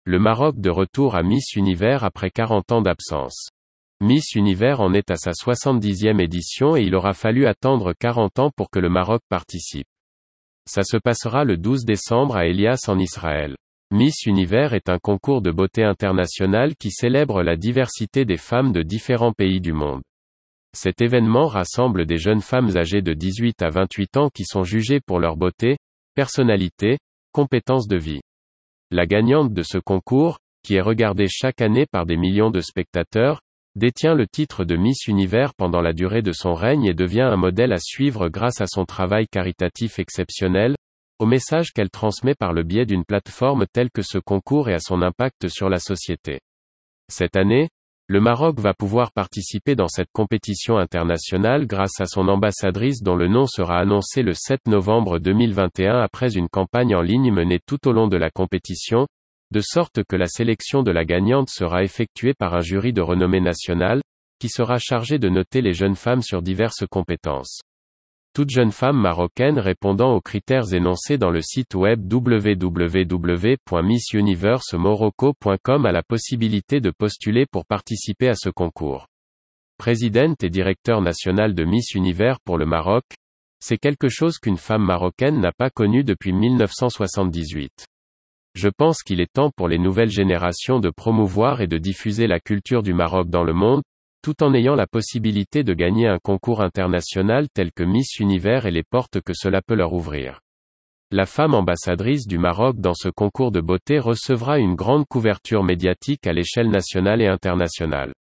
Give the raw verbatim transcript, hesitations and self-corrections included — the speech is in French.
le Maroc de retour à Miss Univers après quarante ans d'absence. Miss Univers en est à sa soixante-dixième édition et il aura fallu attendre quarante ans pour que le Maroc participe. Ça se passera le douze décembre à Elias en Israël. Miss Univers est un concours de beauté international qui célèbre la diversité des femmes de différents pays du monde. Cet événement rassemble des jeunes femmes âgées de dix-huit à vingt-huit ans qui sont jugées pour leur beauté, personnalité, compétences de vie. La gagnante de ce concours, qui est regardée chaque année par des millions de spectateurs, détient le titre de Miss Univers pendant la durée de son règne et devient un modèle à suivre grâce à son travail caritatif exceptionnel, au message qu'elle transmet par le biais d'une plateforme telle que ce concours et à son impact sur la société. Cette année, le Maroc va pouvoir participer dans cette compétition internationale grâce à son ambassadrice dont le nom sera annoncé le sept novembre deux mille vingt et un après une campagne en ligne menée tout au long de la compétition, de sorte que la sélection de la gagnante sera effectuée par un jury de renommée nationale, qui sera chargé de noter les jeunes femmes sur diverses compétences. Toute jeune femme marocaine répondant aux critères énoncés dans le site web w w w point miss universe morocco point com a la possibilité de postuler pour participer à ce concours. Présidente et directeur national de Miss Univers pour le Maroc, c'est quelque chose qu'une femme marocaine n'a pas connu depuis mille neuf cent soixante-dix-huit. Je pense qu'il est temps pour les nouvelles générations de promouvoir et de diffuser la culture du Maroc dans le monde, tout en ayant la possibilité de gagner un concours international tel que Miss Univers et les portes que cela peut leur ouvrir. La femme ambassadrice du Maroc dans ce concours de beauté recevra une grande couverture médiatique à l'échelle nationale et internationale.